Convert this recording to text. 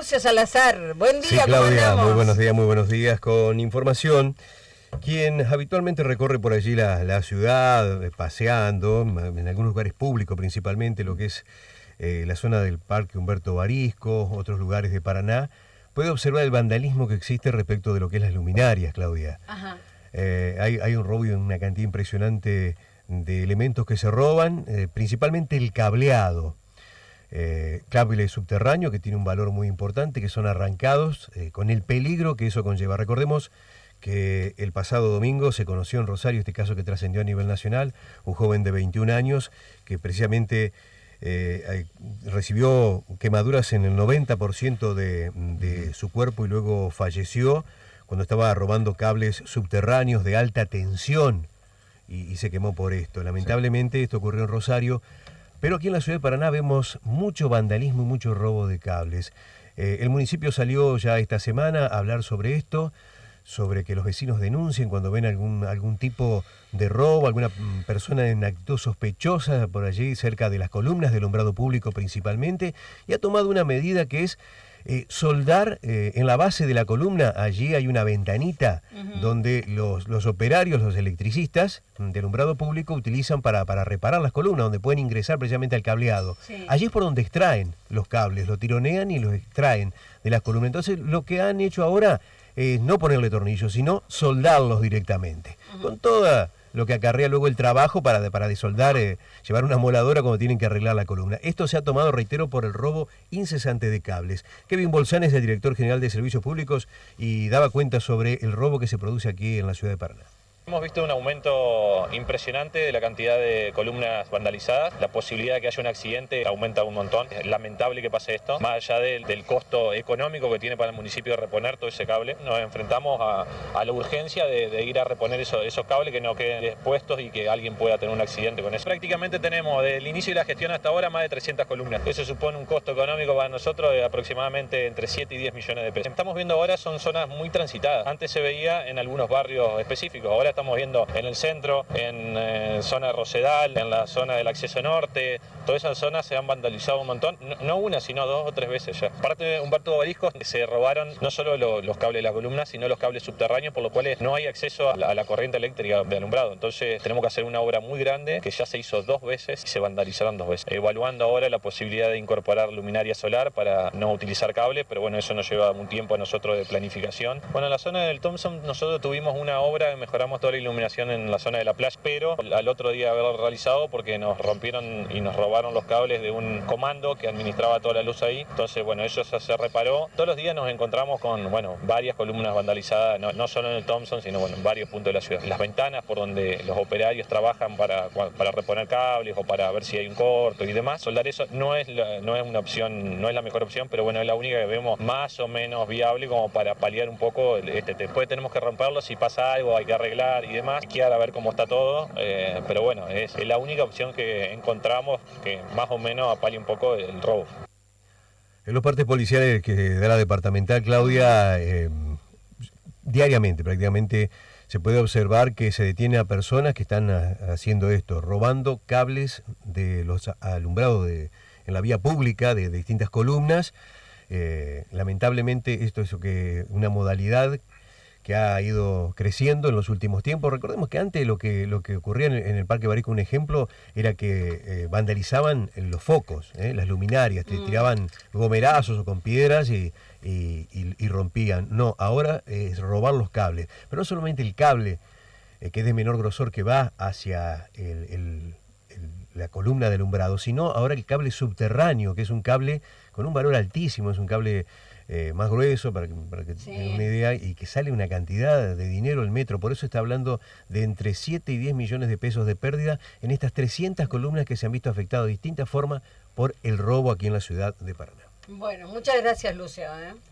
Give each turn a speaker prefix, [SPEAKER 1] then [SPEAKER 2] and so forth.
[SPEAKER 1] Lucio Salazar, buen día.
[SPEAKER 2] Sí, Claudia, muy buenos días. Con información, quien habitualmente recorre por allí la ciudad, paseando, en algunos lugares públicos principalmente, lo que es la zona del Parque Humberto Barisco, otros lugares de Paraná, puede observar el vandalismo que existe respecto de lo que es las luminarias, Claudia.
[SPEAKER 1] Ajá.
[SPEAKER 2] Hay un robo y una cantidad impresionante de elementos que se roban, principalmente el cableado. Cable subterráneo que tiene un valor muy importante, que son arrancados con el peligro que eso conlleva. Recordemos que el pasado domingo se conoció en Rosario este caso que trascendió a nivel nacional, un joven de 21 años que precisamente recibió quemaduras en el 90% de su cuerpo y luego falleció cuando estaba robando cables subterráneos de alta tensión y se quemó por esto. Lamentablemente esto ocurrió en Rosario. Pero aquí en la ciudad de Paraná vemos mucho vandalismo y mucho robo de cables. El municipio salió ya esta semana a hablar sobre esto, sobre que los vecinos denuncien cuando ven algún tipo de robo, alguna persona en actitud sospechosa por allí cerca de las columnas del alumbrado público principalmente, y ha tomado una medida que es soldar en la base de la columna. Allí hay una ventanita donde los operarios, los electricistas del alumbrado público utilizan para reparar las columnas, donde pueden ingresar precisamente al cableado. Sí. Allí es por donde extraen los cables, lo tironean y los extraen de las columnas. Entonces lo que han hecho ahora es no ponerle tornillos, sino soldarlos directamente, con toda lo que acarrea luego el trabajo para desoldar, llevar una moladora cuando tienen que arreglar la columna. Esto se ha tomado, reitero, por el robo incesante de cables. Kevin Bolzán es el director general de Servicios Públicos y daba cuenta sobre el robo que se produce aquí en la ciudad de Paraná.
[SPEAKER 3] Hemos visto un aumento impresionante de la cantidad de columnas vandalizadas. La posibilidad de que haya un accidente aumenta un montón. Es lamentable que pase esto. Más allá del costo económico que tiene para el municipio reponer todo ese cable, nos enfrentamos a la urgencia de ir a reponer esos cables, que no queden expuestos y que alguien pueda tener un accidente con eso. Prácticamente tenemos desde el inicio de la gestión hasta ahora más de 300 columnas. Eso supone un costo económico para nosotros de aproximadamente entre 7 y 10 millones de pesos. Lo que estamos viendo ahora son zonas muy transitadas. Antes se veía en algunos barrios específicos. Ahora estamos viendo en el centro, en zona de Rosedal, en la zona del acceso norte. Todas esas zonas se han vandalizado un montón, no una, sino 2 o 3 veces ya. Aparte de Humberto Barisco, se robaron no solo los cables de la columna, sino los cables subterráneos, por lo cual no hay acceso a la corriente eléctrica de alumbrado. Entonces tenemos que hacer una obra muy grande, que ya se hizo 2 veces y se vandalizaron 2 veces. Evaluando ahora la posibilidad de incorporar luminaria solar para no utilizar cable, pero bueno, eso nos lleva un tiempo a nosotros de planificación. Bueno, en la zona del Thompson nosotros tuvimos una obra, mejoramos toda la iluminación en la zona de la playa, pero al otro día haberlo realizado porque nos rompieron y nos robaron los cables de un comando que administraba toda la luz ahí. Entonces, bueno, eso se reparó. Todos los días nos encontramos con, bueno, varias columnas vandalizadas, no solo en el Thompson, sino bueno, en varios puntos de la ciudad. Las ventanas por donde los operarios trabajan para reponer cables o para ver si hay un corto y demás. Soldar eso no es una opción, no es la mejor opción, pero bueno, es la única que vemos más o menos viable como para paliar un poco después tenemos que romperlo, si pasa algo hay que arreglar y demás, quedar a ver cómo está todo, pero bueno, es la única opción que encontramos que más o menos apalia un poco el robo.
[SPEAKER 2] En los partes policiales que da la departamental, Claudia, diariamente prácticamente se puede observar que se detiene a personas que están haciendo esto, robando cables de los alumbrados en la vía pública de distintas columnas. Lamentablemente esto es una modalidad que ha ido creciendo en los últimos tiempos. Recordemos que antes lo que ocurría en el Parque Barisco, un ejemplo, era que vandalizaban los focos, las luminarias, tiraban gomerazos o con piedras y rompían. No, ahora es robar los cables. Pero no solamente el cable, que es de menor grosor, que va hacia la columna de alumbrado, sino ahora el cable subterráneo, que es un cable con un valor altísimo, es un cable más grueso, para que tengan una idea, y que sale una cantidad de dinero el metro. Por eso está hablando de entre 7 y 10 millones de pesos de pérdida en estas 300 columnas que se han visto afectadas de distintas formas por el robo aquí en la ciudad de Paraná.
[SPEAKER 1] Bueno, muchas gracias, Lucio.